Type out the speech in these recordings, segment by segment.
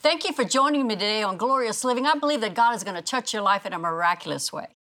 Thank you for joining me today on Glorious Living. I believe that God is going to touch your life in a miraculous way.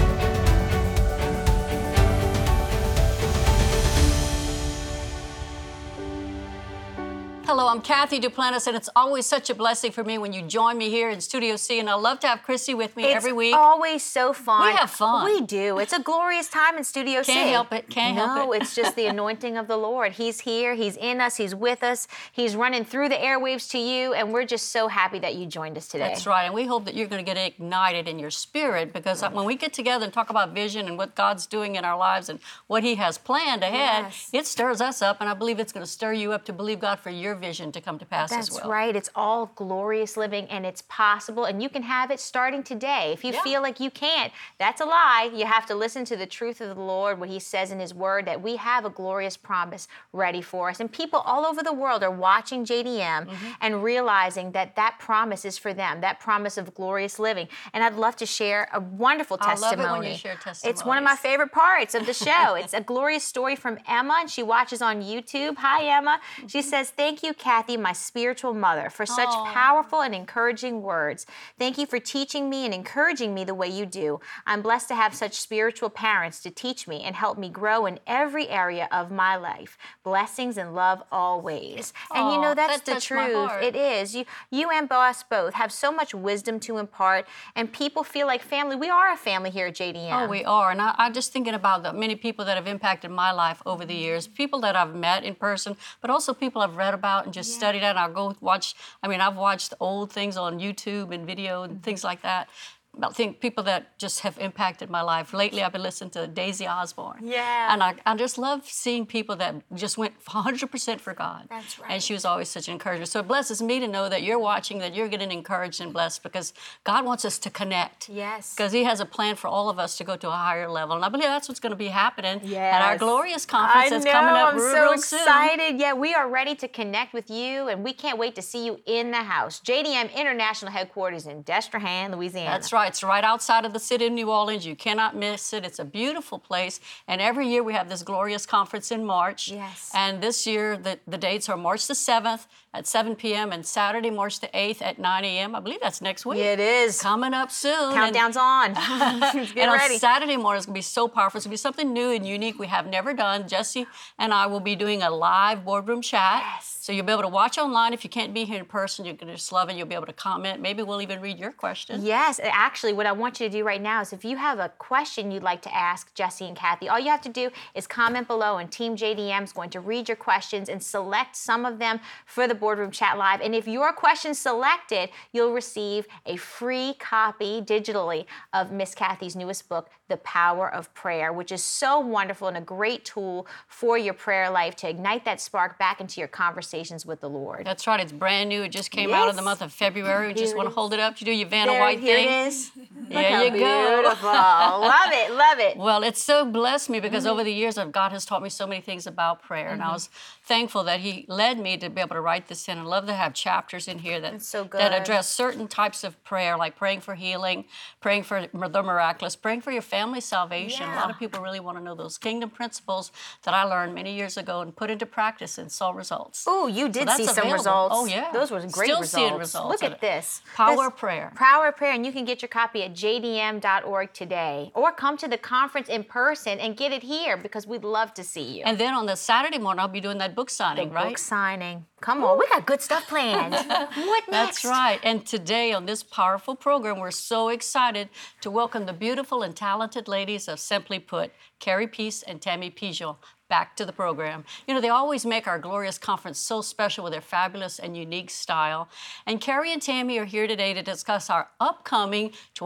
Hello, I'm Kathy Duplantis, and it's always such a blessing for me when you join me here in Studio C, and I love to have Chrissy with me every week. It's always so fun. We have fun. We do. It's a glorious time in Studio C. Can't help it. Can't help it. No, it's just the anointing of the Lord. He's here. He's in us. He's with us. He's running through the airwaves to you, and we're just so happy that you joined us today. That's right, and we hope that you're going to get ignited in your spirit, because when we get together and talk about vision and what God's doing in our lives and what He has planned ahead, it stirs us up, and I believe it's going to stir you up to believe God for your vision to come to pass as well. That's right. It's all glorious living, and it's possible, and you can have it starting today. If you feel like you can't, that's a lie. You have to listen to the truth of the Lord, what He says in His Word, that we have a glorious promise ready for us. And people all over the world are watching JDM and realizing that that promise is for them, that promise of glorious living. And I'd love to share a wonderful testimony. I love it when you share testimonies. It's one of my favorite parts of the show. It's a glorious story from Emma, and she watches on YouTube. Hi, Emma. She says, "Thank you, Kathy, my spiritual mother, for such powerful and encouraging words. Thank you for teaching me and encouraging me the way you do. I'm blessed to have such spiritual parents to teach me and help me grow in every area of my life. Blessings and love always." And you know, that's the truth. It is. You and us both have so much wisdom to impart, and people feel like family. We are a family here at JDM. Oh, we are. And I'm just thinking about the many people that have impacted my life over the years, people that I've met in person, but also people I've read about and just studied at. I'll go watch, I've watched old things on YouTube and video and things like that. I think people that just have impacted my life. Lately, I've been listening to Daisy Osborne. Yeah. And I just love seeing people that just went 100% for God. That's right. And she was always such an encourager. So it blesses me to know that you're watching, that you're getting encouraged and blessed, because God wants us to connect. Yes. Because He has a plan for all of us to go to a higher level. And I believe that's what's going to be happening at our Glorious Conference that's coming up real soon. I'm so excited. Yeah, we are ready to connect with you, and we can't wait to see you in the house. JDM International Headquarters in Destrehan, Louisiana. That's right. It's right outside of the city of New Orleans. You cannot miss it. It's a beautiful place. And every year we have this glorious conference in March. Yes. And this year the dates are March the 7th at 7 p.m. and Saturday, March the 8th at 9 a.m. I believe that's next week. It is. Coming up soon. Countdown's on. Get ready. On Saturday morning, it's going to be so powerful. It's going to be something new and unique we have never done. Jesse and I will be doing a live boardroom chat. Yes. So you'll be able to watch online. If you can't be here in person, you're going to just love it. You'll be able to comment. Maybe we'll even read your question. Yes. Actually, what I want you to do right now is, if you have a question you'd like to ask Jesse and Kathy, all you have to do is comment below, and Team JDM is going to read your questions and select some of them for the Boardroom Chat Live. And if your question's selected, you'll receive a free copy digitally of Miss Kathy's newest book, The Power of Prayer, which is so wonderful and a great tool for your prayer life to ignite that spark back into your conversations with the Lord. That's right. It's brand new. It just came out in the month of February. We just want to hold it up. You do your Vanna White here thing. It is. There you go. Beautiful. Love it. Love it. Well, it's so blessed me, because over the years, God has taught me so many things about prayer. And I was thankful that He led me to be able to write this in. I love to have chapters in here that address certain types of prayer, like praying for healing, praying for the miraculous, praying for your family's salvation. A lot of people really want to know those kingdom principles that I learned many years ago and put into practice and saw results. Oh, you did see some results. Oh, yeah. Those were great results. Still seeing results. Look at this. Power of Prayer. Power of Prayer, and you can get your copy at jdm.org today, or come to the conference in person and get it here, because we'd love to see you. And then on the Saturday morning, I'll be doing that book signing, right? Book signing. Come on, we got good stuff planned. What next? That's right. And today on this powerful program, we're so excited to welcome the beautiful and talented ladies of Simply Put, Carrie Peace and Tammy Pijol, back to the program. You know, they always make our glorious conference so special with their fabulous and unique style. And Carrie and Tammy are here today to discuss our upcoming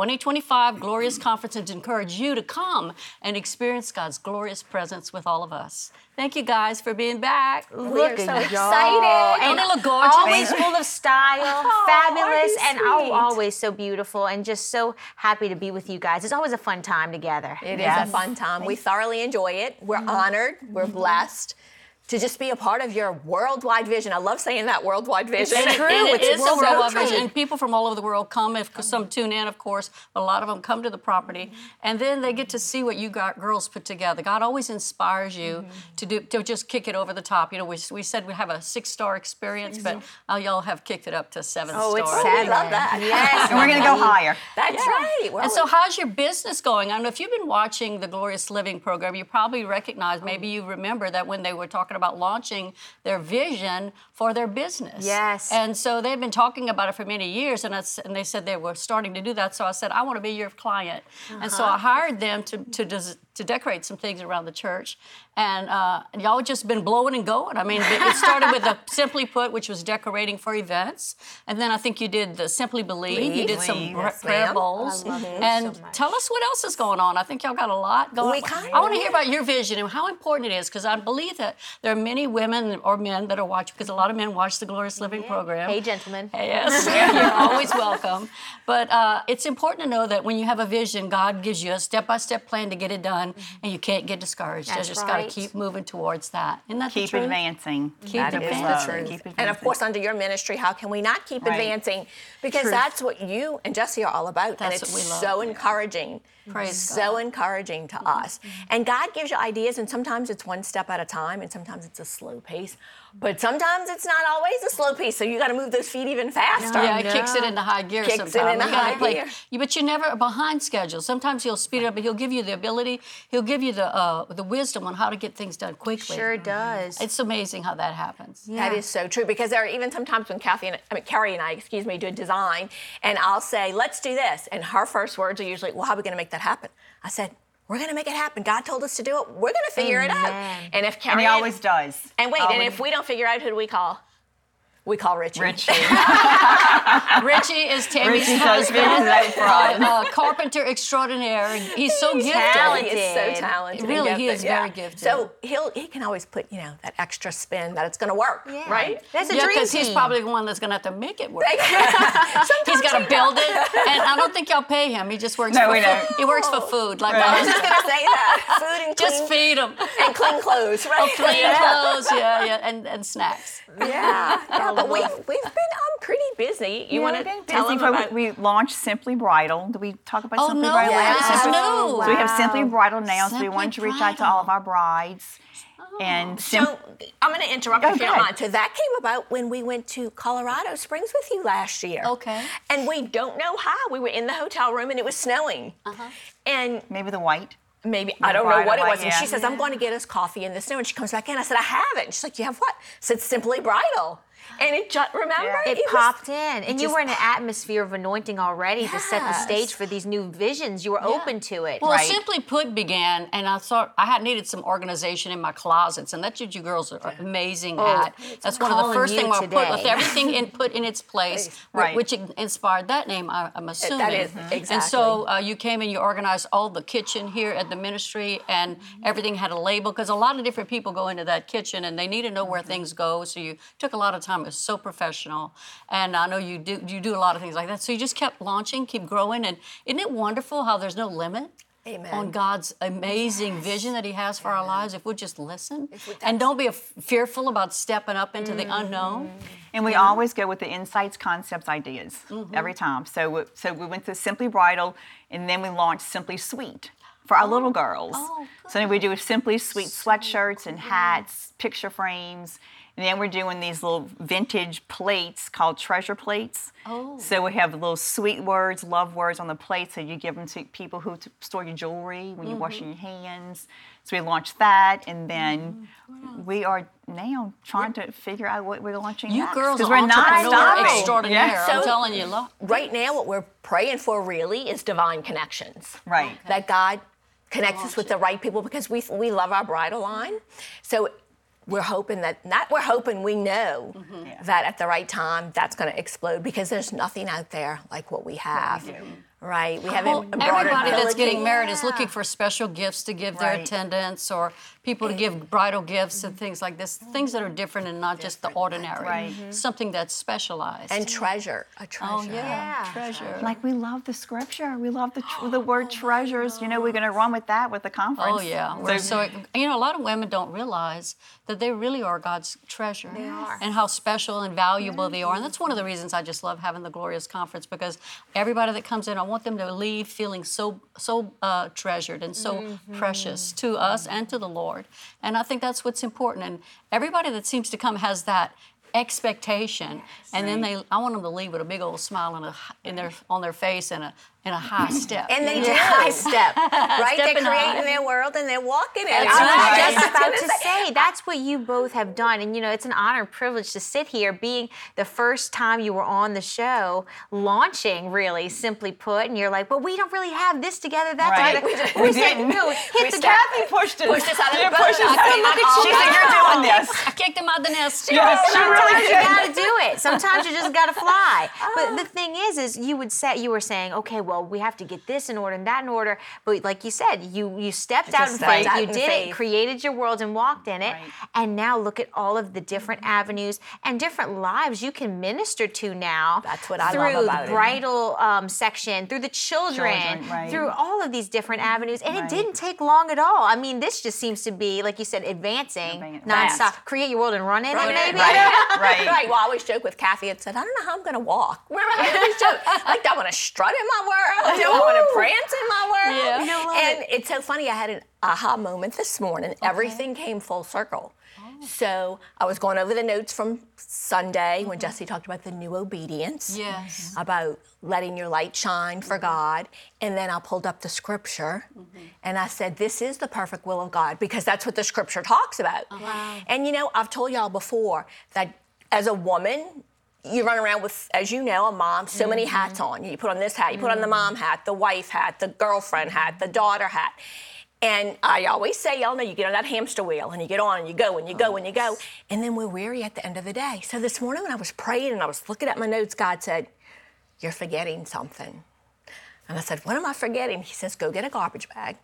2025 Glorious Conference and to encourage you to come and experience God's glorious presence with all of us. Thank you guys for being back. We're so excited. And they look gorgeous. Always full of style, fabulous, and sweet. Always so beautiful, and just so happy to be with you guys. It's always a fun time together. It is a fun time. We thoroughly enjoy it. We're honored. We're blessed to just be a part of your worldwide vision. I love saying that, worldwide vision. It's true. It is a worldwide true. vision. And people from all over the world come, if some tune in, of course, but a lot of them come to the property. And then they get to see what you girls put together. God always inspires you to just kick it over the top. You know, we said we have a 6-star experience, but y'all have kicked it up to 7 stars. Oh, it's Oh, 7. we love that. Yes. And we're going to go higher. That's right. Well, And so how's your business going? I know if you've been watching the Glorious Living program, you probably recognize, maybe you remember that when they were talking about launching their vision for their business. Yes. And so they've been talking about it for many years, and they said they were starting to do that. So I said, I want to be your client. And so I hired them to decorate some things around the church. And y'all just been blowing and going. I mean, it started with the Simply Put, which was decorating for events. And then I think you did the Simply Believe. You did some Yes, prayer ma'am. bowls. I love it And so much. tell us what else is going on. I think y'all got a lot going on. I want to hear about your vision and how important it is, because I believe that there are many women or men that are watching, because a lot of men watch the Glorious Living program. Hey, gentlemen. Yes, you're always welcome. But it's important to know that when you have a vision, God gives you a step-by-step plan to get it done, and you can't get discouraged. That's You just got to right. keep moving towards that. Isn't that the Keep truth? advancing. Keep That is advancing. love. That's Keep advancing. and of course, under your ministry, how can we not keep Right. advancing? Because that's what you and Jesse are all about. That's and it's what we love. so encouraging. Praise so God. encouraging to us. And God gives you ideas, and sometimes it's one step at a time, and sometimes it's a slow pace. But sometimes it's not always a slow pace, so you got to move those feet even faster. Yeah, it kicks it into high gear Kicks it sometimes. into You gotta high gear. But you're never behind schedule. Sometimes he'll speed it up, but he'll give you the ability, he'll give you the wisdom on how to get things done quickly. Sure does. It's amazing how that happens. That is so true, because there are even sometimes when Carrie and I, do design, and I'll say, let's do this. And her first words are usually, well, how are we going to make that happen? I said, we're going to make it happen. God told us to do it. We're going to figure it out. Amen. And if And Carrie he always does. and wait, Always. and if we don't figure out, who do we call? We call Richie. Richie. Richie is Tammy's Richie does husband, figure that for us. carpenter extraordinaire. He's so gifted. talented. He is so talented. and Really, he gifted, is very gifted. So he can always put, that extra spin that it's going to work, Yeah. right? That's a Yeah, dream because he's team. probably the one that's going to have to make it work. Sometimes He's got to he build does. it, and I don't think y'all pay him. He just works No, for we food. don't. He works for food, like I my was just husband. going to say that. Food and Just clean, feed him. and clean clothes, right? Clean clothes, and snacks. Yeah, but we've been pretty busy. You want to tell them about? We launched Simply Bridal. Did we talk about Oh, Simply no, Bridal? this is Simply- new. So we have Wow. Simply Bridal now. So we Simply wanted to reach out to all of our brides. And So I'm going to interrupt Go if you don't ahead. mind. So that came about when we went to Colorado Springs with you last year. Okay. And we don't know how. We were in the hotel room and it was snowing. And maybe the white. maybe, I don't know bridal what it white, was. And she yeah. says, I'm going to get us coffee in the snow. And she comes back in. I said, I have it. And she's like, you have what? I said, Simply Bridal. And it just, remember? Yeah. It was- popped in, and you just were in an atmosphere of anointing already to set the Yes. stage for these new visions. You were open to it. Well, Right. Simply Put began, and I thought I had needed some organization in my closets, and that's what you girls are amazing at. That's one of the calling first you things I put with today. everything put in its place, Right. which inspired that name. I'm assuming. That is, exactly. And so you came and you organized all the kitchen here at the ministry, and everything had a label, because a lot of different people go into that kitchen and they need to know where things go. So you took a lot of time. It was so professional, and I know you do a lot of things like that. So you just kept launching, keep growing, and isn't it wonderful how there's no limit? Amen. On God's amazing vision that He has for our lives, if we'll just listen and don't be fearful about stepping up into the unknown. And we always go with the insights, concepts, ideas every time. So we went to Simply Bridal, and then we launched Simply Sweet for our little girls. So then we do Simply Sweet sweatshirts and hats, picture frames. And then we're doing these little vintage plates called treasure plates. Oh. So we have little sweet words, love words on the plate. So you give them to people who store your jewelry when you're washing your hands. So we launched that, and then we are now trying to figure out what we're launching You next. girls 'Cause are we're not entrepreneur stopping. extraordinaire. Yeah. I'm So- telling you, look. Right now, what we're praying for really is divine connections. Right. That God connects us with the right people, because we love our bridal line. So we're hoping we know that at the right time that's going to explode, because there's nothing out there like what we have. Right. We have Well, embroidered everybody that's getting pillaging. married is looking for special gifts to give their Right. attendants, or people to give bridal gifts and things like this. Things that are different and not just the ordinary. Right. Something that's specialized. And treasure, a treasure. oh yeah, treasure. Like we love the scripture. We love the word treasures. You know, we're going to run with that with the conference. Oh yeah, we're so you know, a lot of women don't realize that they really are God's treasure. They are. And how special and valuable they are. And that's one of the reasons I just love having the Glorious Conference, because everybody that comes in, I want them to leave feeling so treasured and so precious to us and to the Lord. And I think that's what's important. And everybody that seems to come has that expectation, and then I want them to leave with a big old smile on their face and a high step. And they do. High step. Right? They're Stepping high. creating their world and they're walking in it. That's right. I was just about to say, that's what you both have done. And, you know, it's an honor and privilege to sit here, being the first time you were on the show, launching, really, Simply Put. And you're like, but we don't really have this together, that Right. together. We said, didn't. no, hit the Kathy pushed us. Pushed us out of the Yeah, boat. pushed us I out. said, look at She you. said, you're doing this. I kicked him out the nest. Yes, she Sometimes really you did. gotta do it. Sometimes you just gotta fly. But the thing is you were saying, okay, well, we have to get this in order and that in order. But like you said, you stepped out in stepped faith. out You in did faith. it, created your world and walked in it. Right. And now look at all of the different avenues and different lives you can minister to now. That's what I through love about the it. bridal section, through the children, right. through all of these different avenues. And it Right. didn't take long at all. I mean, this just seems to be, like you said, advancing Fast. nonstop. Create your world and run in it, maybe. Right. Right. Well, I always joke with Kathy and said, I don't know how I'm going to walk. Remember, I always joke, like, do I want to strut in my world? Do I want to prance in my world? Yeah. You know what? And it's so funny. I had an aha moment this morning. Everything came full circle. So I was going over the notes from Sunday when Jesse talked about the new obedience. Yes. About letting your light shine for God. And then I pulled up the scripture and I said, this is the perfect will of God, because that's what the scripture talks about. And you know, I've told y'all before that as a woman, you run around with, as you know, a mom, so many hats on. You put on this hat, you put on the mom hat, the wife hat, the girlfriend hat, the daughter hat. And I always say, y'all know, you get on that hamster wheel and you get on and you go and you go and you go. And then we're weary at the end of the day. So this morning when I was praying and I was looking at my notes, God said, you're forgetting something. And I said, what am I forgetting? He says, go get a garbage bag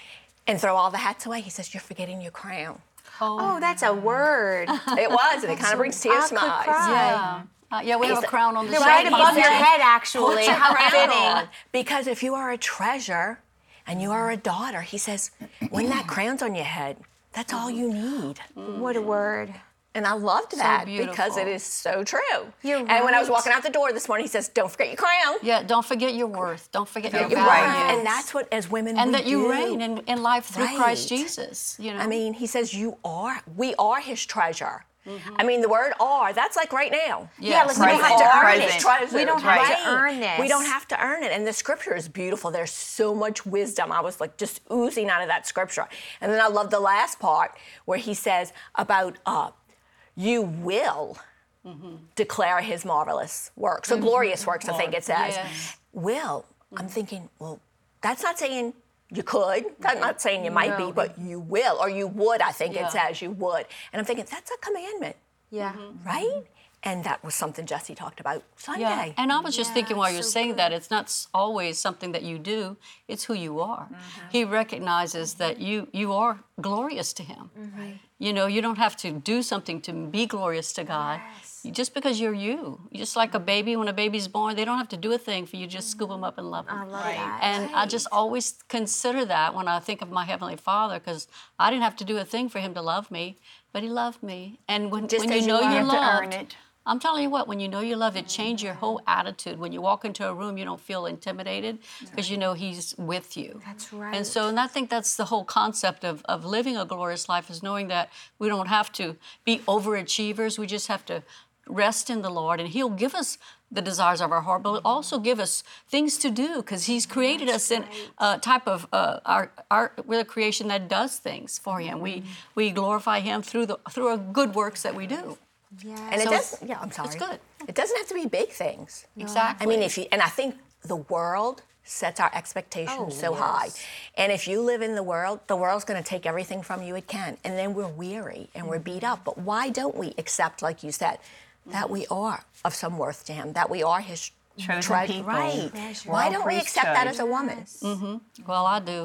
and throw all the hats away. He says, you're forgetting your crown. Oh, that's a word. It was, and it kind of brings tears to my eyes. Yeah. Yeah, we have a crown on the They're show. right above said, your head, actually. Put your How crown fitting. on. Because if you are a treasure and you are a daughter, he says, when that crown's on your head, that's all you need. What a word. And I loved that beautiful. because it is so true. You're And when I was right. walking out the door this morning, he says, don't forget your crown. Yeah, don't forget your worth. Don't forget your You're value. right. And that's what, as women, And we that you do. reign in life through Right. Christ Jesus. You know. I mean, he says, we are his treasure. I mean, the word "are," that's like right now. Yeah, like we Right. don't have to Are earn his it. treasures, We don't right? have to earn this. We don't have to earn it. And the scripture is beautiful. There's so much wisdom. I was like just oozing out of that scripture. And then I love the last part where he says about you will declare his marvelous works, or glorious works, I think it says. Yes. Will. I'm thinking, well, that's not saying you could. That's not saying you might be, but you will, or you would, I think Yeah. it says you would. And I'm thinking, that's a commandment, Yeah. right? And that was something Jesse talked about Sunday. Yeah, and I was just thinking while you're so saying good. that, it's not always something that you do, it's who you are. He recognizes that you are glorious to him. You know, you don't have to do something to be glorious to God. Just because you're you. Just like a baby, when a baby's born, they don't have to do a thing for you, just scoop them up and love them. I love that. And I just always consider that when I think of my Heavenly Father, because I didn't have to do a thing for him to love me, but he loved me. And when Just you as you know are. you're You have to loved, earn it. I'm telling you what, when you know you're loved, it changes your whole attitude. When you walk into a room, you don't feel intimidated because you know he's with you. That's right. And I think that's the whole concept of living a glorious life, is knowing that we don't have to be overachievers. We just have to rest in the Lord, and he'll give us the desires of our heart, but also give us things to do, because he's created us in a type of we're a creation that does things for him. We glorify him through our good works that we do. And it So does, I'm sorry. it's good. It doesn't have to be big things. Exactly. I mean, and I think the world sets our expectations so high. And if you live in the world's going to take everything from you it can. And then we're weary and we're beat up. But why don't we accept, like you said, that we are of some worth to him, that we are his chosen people. Right. We're Why all don't we accept that as a priesthood. woman? Well, I do.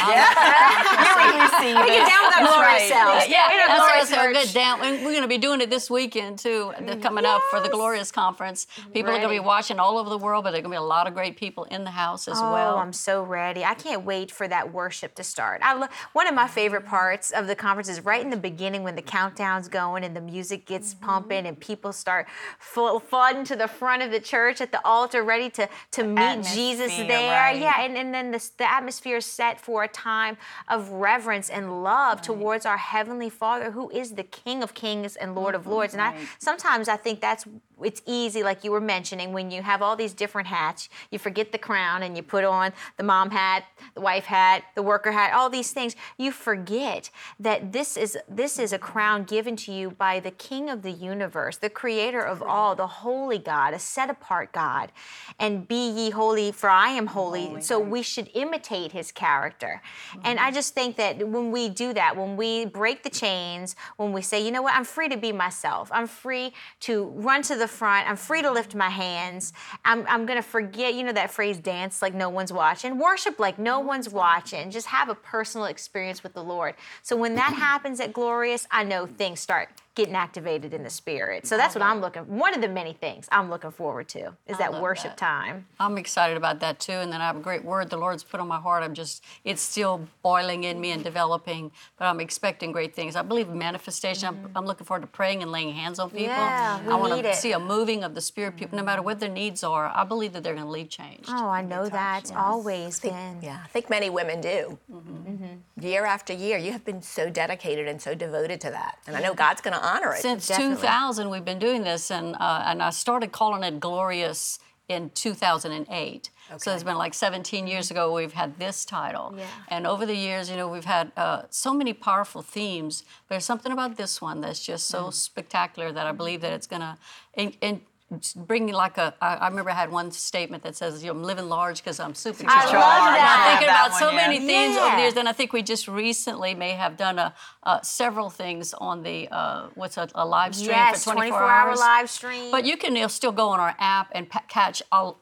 You receive it. Down that That's glory right. cells. Yeah, We don't that's glory what I said. We're church. good down. And we're going to be doing it this weekend too. They're coming up for the Glorious Conference. People are going to be Ready. watching all over the world, but there are going to be a lot of great people in the house as Oh, well. I'm so ready. I can't wait for that worship to start. One of my favorite parts of the conference is right in the beginning when the countdown's going and the music gets pumping and people start flooding to the front of the church at the altar ready to meet Jesus Atmosphere, there. right. Yeah, and then the atmosphere is set for a time of reverence and love towards our Heavenly Father, who is the King of Kings and Lord of Lords. And sometimes I think it's easy, like you were mentioning, when you have all these different hats, you forget the crown and you put on the mom hat, the wife hat, the worker hat, all these things. You forget that this is a crown given to you by the King of the universe, the creator of all, the holy God, a set-apart God. And be ye holy, for I am holy. So we should imitate his character. And I just think that when we do that, when we break the chains, when we say, you know what, I'm free to be myself. I'm free to run to the front. I'm free to lift my hands. I'm going to forget, that phrase, dance like no one's watching. Worship like no one's watching. Just have a personal experience with the Lord. So when that happens at Glorious, I know things start getting activated in the spirit. So that's one of the many things I'm looking forward to is that love worship that. time. I'm excited about that too. And then I have a great word the Lord's put on my heart. It's still boiling in me and developing, but I'm expecting great things. I believe in manifestation. I'm looking forward to praying and laying hands on people. Yeah, we I want need to it. see a moving of the Spirit. People, no matter what their needs are, I believe that they're going to leave changed. Oh, I know that's always been. Yeah, I think many women do. Year after year, you have been so dedicated and so devoted to that. And I know God's going to honor it. Since Definitely. 2000, we've been doing this, and I started calling it Glorious in 2008. So it's been like 17 years ago we've had this title. Yeah. And over the years, we've had so many powerful themes, but there's something about this one that's just so spectacular that I believe that it's going to bring me like I remember I had one statement that says, I'm living large because I'm super I charged. love that. I'm thinking That about so one, yeah. many themes over Yeah. the years, and I think we just recently may have done several things on the, a live stream Yes, for 24 24-hour hours. live stream. But you can still go on our app and catch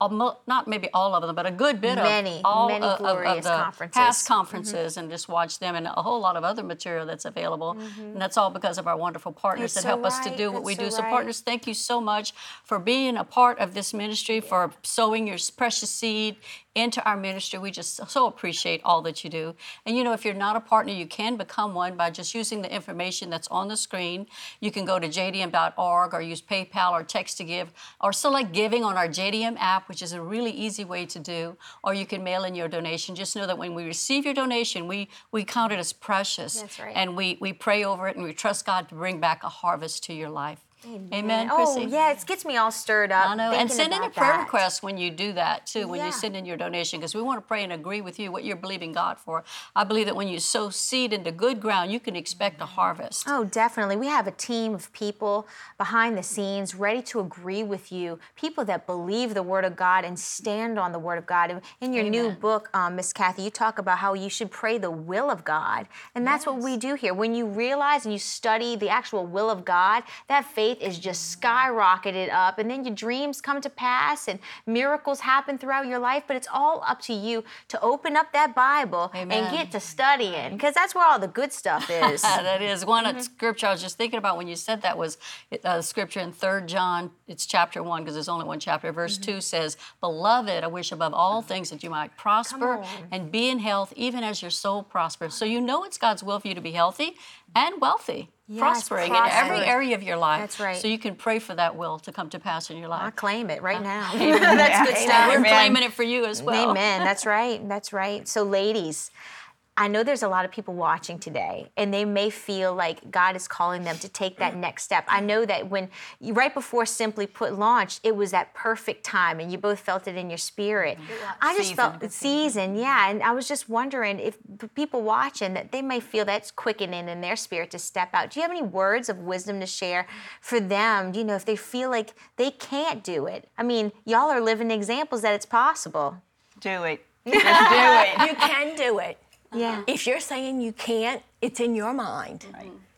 not maybe all of them, but a good bit Many, of all many of glorious the conferences. past conferences and just watch them, and a whole lot of other material that's available. And that's all because of our wonderful partners That's that help so us to right. do what we That's do. so So right. partners, thank you so much for being a part of this ministry, for sowing your precious seed into our ministry. We just so appreciate all that you do. And if you're not a partner, you can become one by just using the information that's on the screen. You can go to jdm.org or use PayPal or text to give or select giving on our JDM app, which is a really easy way to do, or you can mail in your donation. Just know that when we receive your donation, we count it as precious. That's right. And we pray over it and we trust God to bring back a harvest to your life. Amen, Oh, Chrissy? yeah, it gets me all stirred up. I know, and thinking send in a about prayer that. request when you do that too, when Yeah. you send in your donation, because we want to pray and agree with you what you're believing God for. I believe that when you sow seed into good ground, you can expect a harvest. Oh, definitely. We have a team of people behind the scenes ready to agree with you, people that believe the Word of God and stand on the Word of God. In your new Amen. book, Miss Kathy, you talk about how you should pray the will of God. And that's what we do here. When you realize and you study the actual will of God, that faith is just skyrocketed up, and then your dreams come to pass and miracles happen throughout your life. But it's all up to you to open up that Bible Amen. and get to studying, because that's where all the good stuff is. That is one scripture I was just thinking about when you said that was scripture in 3 John. It's chapter 1 because there's only one chapter. Verse 2 says, "Beloved, I wish above all things that you might prosper on. and be in health, even as your soul prospers." So it's God's will for you to be healthy and wealthy. Yes, prospering in every prosper. area of your life. That's right. So you can pray for that will to come to pass in your life. I claim it right now. That's good And stuff. we're Amen. claiming it for you as well. Amen. That's right. That's right. So, ladies, I know there's a lot of people watching today, and they may feel like God is calling them to take that next step. I know that right before Simply Put launched, it was that perfect time, and you both felt it in your spirit. I just felt the season, yeah. And I was just wondering if people watching that they may feel that's quickening in their spirit to step out. Do you have any words of wisdom to share for them? If they feel like they can't do it? I mean, y'all are living examples that it's possible. Do it. Just do it. You can do it. Yeah. If you're saying you can't, it's in your mind.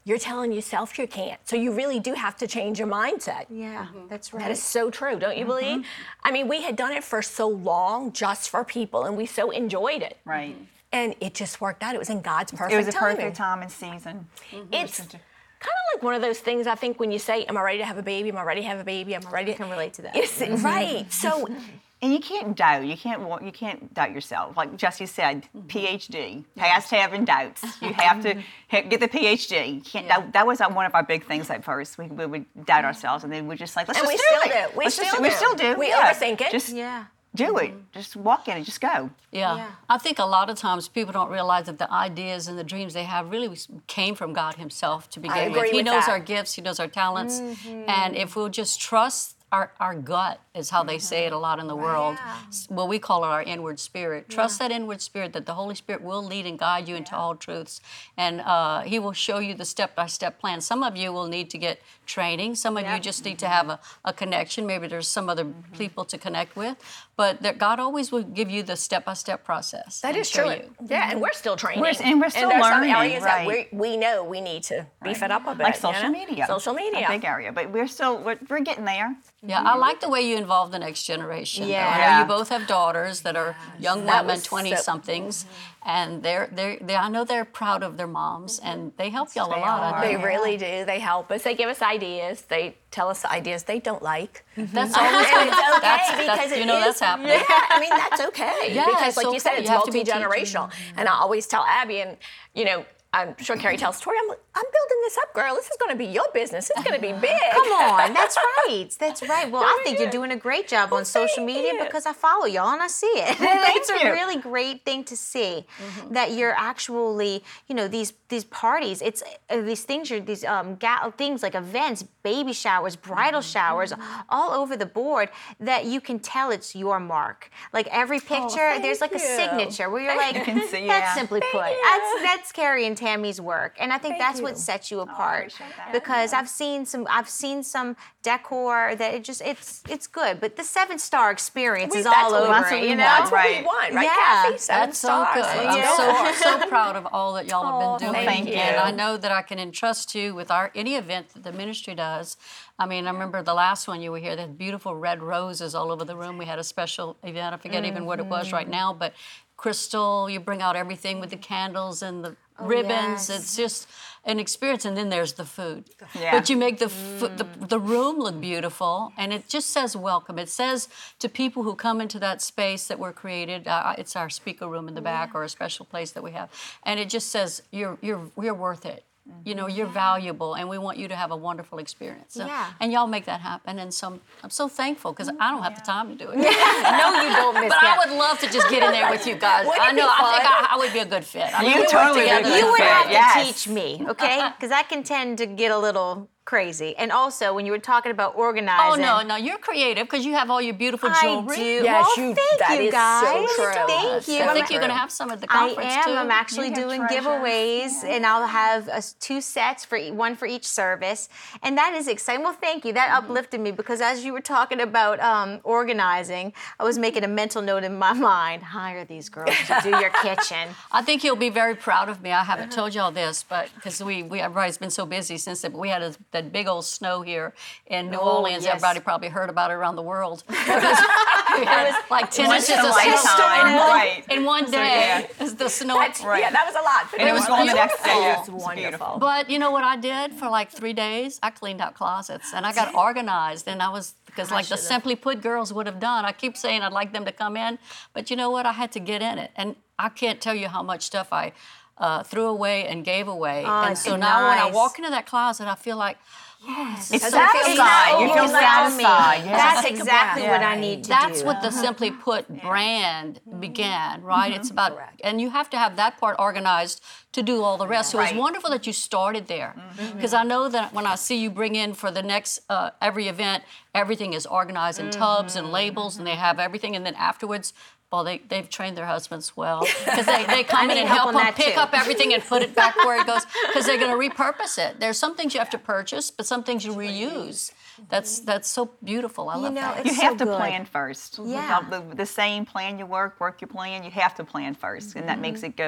you're telling yourself you can't. So you really do have to change your mindset. Yeah, that's right. That is so true, don't you believe? I mean, we had done it for so long just for people, and we so enjoyed it. Right. And it just worked out. It was in God's perfect It was a timing. perfect time and season. It's kind of like one of those things, I think, when you say, am I ready to have a baby? Am I ready to have a baby? Am I ready? I can relate to that. Yes, right. So And you can't doubt. You can't doubt yourself. Like Jesse said, PhD, past having doubts. You have to get the PhD. You can't, that was one of our big things at first. We would doubt ourselves, and then we're just like, let's And just we do still it. do. We Let's still just, do. We still do. We yeah. overthink it. Just Yeah. do it. Just walk in it. Just go. Yeah. Yeah. I think a lot of times people don't realize that the ideas and the dreams they have really came from God Himself to begin with. agree He with knows that. our gifts, He knows our talents, and if we'll just trust our gut, is how they say it a lot in the world. Well, we call it our inward spirit. Trust that inward spirit, that the Holy Spirit will lead and guide you into all truths, and He will show you the step-by-step plan. Some of you will need to get training. Some of you just need to have a connection. Maybe there's some other people to connect with, but that God always will give you the step-by-step process. that and is show true. you. Yeah, and we're still training. We're still there's learning, some areas that right. we know we need to beef it up a bit. Like you social know? media. Social media. A big area, but we're getting there. Yeah, I like the way you involve the next generation. Yeah. though. I know Yeah. you both have daughters that are young That women, was 20-somethings, and they're I know they're proud of their moms, and they help y'all a They lot. are. I They know. really do. They help us. They give us ideas. They tell us ideas they don't like. That's always And it's okay that's, because it you know is- that's happening. Yeah, I mean that's okay. Yeah, because it's like you okay. said, it's You have to be multi-generational. And I always tell Abby, and you know, I'm sure Carrie tells Tori, I'm building this up, girl. This is going to be your business. It's going to be big. Come on, that's right. That's right. Well, I think you're doing a great job on social thank media you. because I follow y'all and I see it. It's a you. really great thing to see that you're actually, these parties. It's these things. These things like events, baby showers, bridal showers, all over the board. That you can tell it's your mark. Like every picture, there's like a you. signature where you're like, can see, that's yeah. simply put. That's Carrie and Tammy's work, and I think that's what sets you apart. appreciate that. Because I've seen some decor that it's good, but the 7-star experience is That's all what we over want. it, we you want, know? That's what we Right. want, right, Yeah. Kathy? 7 That's so stars. good. Let's I'm go. so proud of all that y'all have been doing. thank you. And I know that I can entrust you with any event that the ministry does. I mean, I remember the last one you were here, they had beautiful red roses all over the room. We had a special event. I forget even what it was right now, but Crystal, you bring out everything with the candles and the ribbons. yes. It's just an experience. And then there's the food. Yeah. But you make the room look beautiful, and it just says welcome. It says to people who come into that space that we're created, it's our speaker room in the back or a special place that we have, and it just says you're worth it. You know, you're valuable, and we want you to have a wonderful experience. So- Yeah. And y'all make that happen, and so I'm so thankful because I don't have the time to do it. No, you don't miss But that. I would love to just get in there with you guys. Wouldn't I it know. be I think fun? I would be a good fit. I mean, You we work totally would together. be You would Good have fit, to yes. teach me, okay? Because I can tend to get a little crazy. And also, when you were talking about Oh organizing. no, you're creative because you have all your beautiful I jewelry. do. Yes, Well, thank that you is so guys. true. Thank you. I think I'm- you're going to have some at the I conference am. too. I'm actually You get doing treasures. giveaways, and I'll have 2 sets for one for each service, and that is exciting. Well, thank you. That uplifted me because as you were talking about organizing, I was making a mental note in my mind: hire these girls to do your kitchen. I think you'll be very proud of me. I haven't told y'all this, but because everybody's been so busy since we had that big old snow here in New Orleans. yes. Everybody probably heard about it around the world. Because we had like 10 Once inches in a of lifetime, snow right. in one day. As the snow. Yeah, that was a lot. But And it was was going the next day. beautiful. It's Wonderful. beautiful. But you know what I did for like 3 days? I cleaned out closets and I got organized, and because like the Simply Put girls would have done. I keep saying I'd like them to come in, but you know what? I had to get in it, and I can't tell you how much stuff I threw away and gave away. And so now when I nice. walk into that closet, I feel like, It's Doesn't feel satisfying. You good. feel It's like, satisfied. Yeah. That's Take a exactly breath. what I Yeah. need to that's do. what the Simply Put brand began, right? It's about, and you have to have that part organized to do all the rest. So it's Right. wonderful that you started there, because I know that when I see you bring in for the next every event, everything is organized in tubs and labels, and they have everything, and then afterwards. Well, they've trained their husbands well because they come in need and help help on them that, pick too. up everything and put it back where it goes because they're going to repurpose it. There's some things you have to purchase, but some things you reuse. That's so beautiful. I love that. it's You have so to good. plan first. Yeah. The same plan you work your plan, you have to plan first. And that makes it go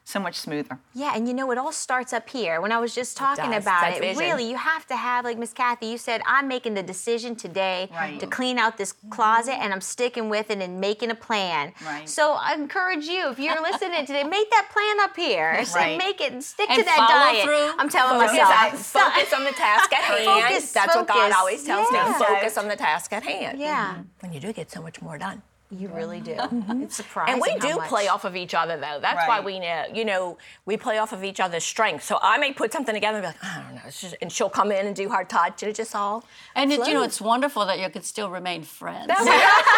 so much smoother. Yeah, and you know, it all starts up here. When I was just talking does. about That it, vision. really, you have to have, like Miss Kathy, you said, I'm making the decision today Right. to clean out this closet, and I'm sticking with it and making a plan. Right. So I encourage you, if you're listening today, make that plan up here. Right. Make it and stick And to that follow diet. through. I'm telling Focus myself. focus on the task at hand. Focus, That's what God focus. always tells me. Yeah. Focus on the task at hand. Yeah, When you do get so much more done. you really do. It's surprising. And we how do much. play off of each other, though. That's why Right. we know, we play off of each other's strengths. So I may put something together and be like, I don't know, and she'll come in and do her touch, and it just all And flows. it's wonderful that you can still remain friends. Yeah,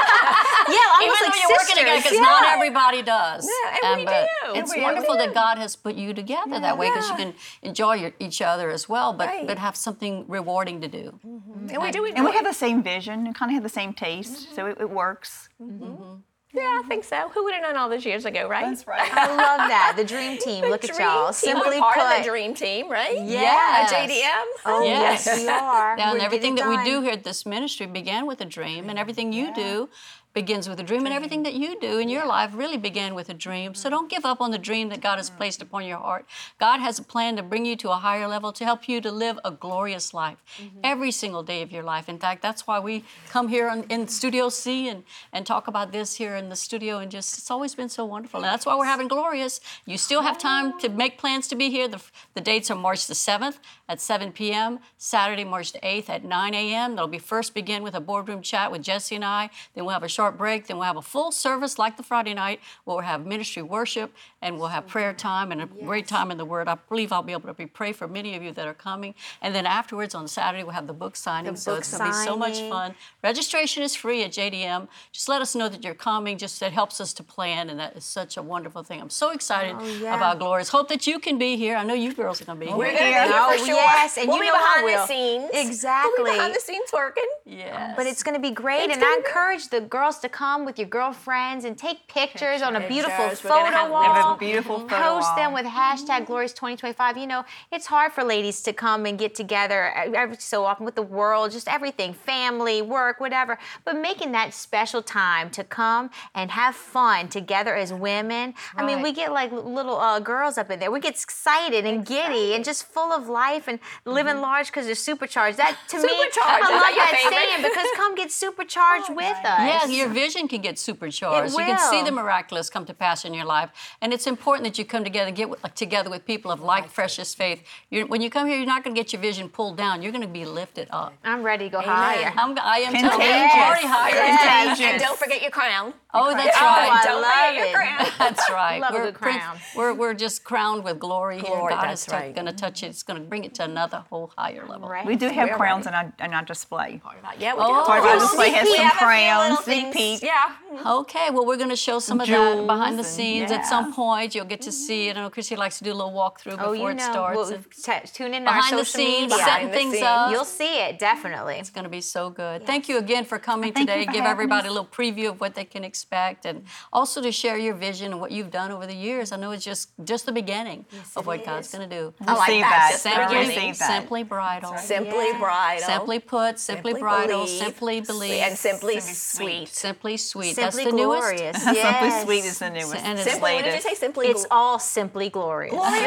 Even almost though like you're working together, sisters. because not everybody does. Yeah, and we but do. It's We wonderful really that God has put you together that way, because you can enjoy each other as well, Right. but have something rewarding to do. And we do And we enjoy have the same vision and kind of have the same taste, so it works. Yeah, I think so. Who would have known all those years ago, right? right. I love that. The dream team. Look at Dream y'all. team. Simply We're part put. of the dream team, right? Yes. At JDM. Oh, Yes. yes, we are. Now, and We're everything that getting we do done. here at this ministry began with a dream, and everything you do begins with a dream, and everything that you do in your life really began with a dream. So don't give up on the dream that God has placed upon your heart. God has a plan to bring you to a higher level, to help you to live a glorious life every single day of your life. In fact, that's why we come here in Studio C and talk about this here in the studio, and just, it's always been so wonderful. And that's why we're having Glorious. You still have time to make plans to be here. The dates are March the 7th at 7 p.m., Saturday, March the 8th at 9 a.m. That'll be first begin with a boardroom chat with Jesse and I. Then we'll have a short break. Then we'll have a full service like the Friday night, where we'll have ministry worship, and we'll have prayer time and a great time in the Word. I believe I'll be able to pray for many of you that are coming. And then afterwards on Saturday, we'll have the book signing. So book it's going to be so much signing. fun. Registration is free at JDM. Just let us know that you're coming. Just that helps us to plan, and that is such a wonderful thing. I'm so excited yeah. about Glorious. Hope that you can be here. I know you girls are going to be We're here. going to be here Oh, for sure. yes, and we'll you be know I behind the will. scenes. Exactly. We'll be behind the scenes working. Yes. But it's going to be great, It's and I gonna be- encourage the girls to come with your girlfriends and take pictures on a beautiful Pictures. We're gonna photo have- wall. we have a beautiful photo Post them wall. with hashtag Glorious 2025. You know, it's hard for ladies to come and get together every so often with the world, just everything, family, work, whatever. But making that special time to come and have fun together as women. I mean, Right. we get like little girls up in there. We get excited and giddy and just full of life and living large because they're supercharged. That to me, Supercharged. I Is love that your that favorite? saying, because come get supercharged with us. Yeah, your vision can get supercharged. It You can see will. the miraculous come to pass in your life. And it's important that you come together and together with people of like precious faith. When you come here, you're not going to get your vision pulled down. You're going to be lifted up. I'm ready to go higher. I am Contagious. telling you, I'm already higher. Yes. And don't forget your crown. Oh, that's Oh, right. I Don't love forget your it. crown. That's right. Love a we're good crown. We're just crowned with glory, here. Glory, God that's is right. going to touch it. It's going to bring it to another whole higher level. Right. We do have We're crowns ready. in our display. Yeah, we Oh. do. Part of our display has We some have a few crowns, little sneak things. peek. Yeah. Okay, well, we're going to show some of that Jewels behind the and- scenes at some point. You'll get to see it. I know Chrissy likes to do a little walkthrough Oh, before you it know. starts. Well, And tune in to our behind the social scenes, media. setting the things scenes. up. You'll see it, definitely. It's going to be so good. Thank you again for coming Thank you today. for Give having everybody us. a little preview of what they can expect, and also to share your vision and what you've done over the years. I know it's just the beginning of what God's going to do. I like Receive that. that. Just the Simply, beginning. Receive that. simply bridal. Simply bridal. Simply put, simply bridal, believe, simply believe, and simply sweet. simply sweet. Simply That's the glorious. newest. Yes. Simply sweet is the newest. And it's Simply, what did you say? Simply. It's all simply glorious. Glorious.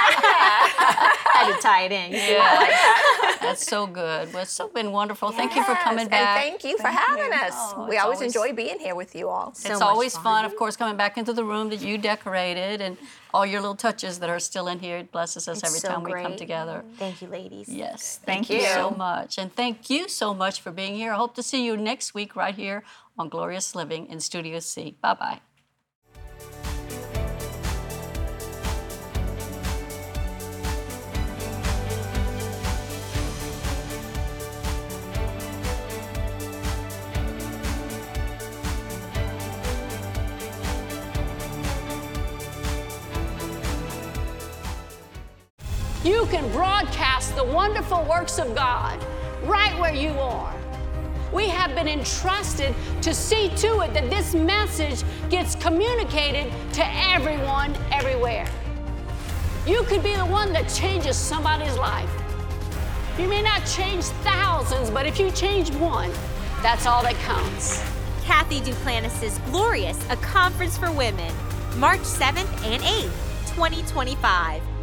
Had to tie it in. Yeah, that's so good. Well, it's so been wonderful. Thank you for coming Yes, back. And thank you for having us. Oh, We it's always always- enjoy being here with you all. So It's much always fun, of course, coming back into the room that you decorated and all your little touches that are still in here. It blesses us It's every so time we come great. together. Thank you, ladies. Yes, Thank you you. so much. And thank you so much for being here. I hope to see you next week right here on Glorious Living in Studio C. Bye-bye. You can broadcast the wonderful works of God right where you are. We have been entrusted to see to it that this message gets communicated to everyone, everywhere. You could be the one that changes somebody's life. You may not change thousands, but if you change one, that's all that counts. Kathy Duplantis' Glorious, a conference for women, March 7th and 8th, 2025.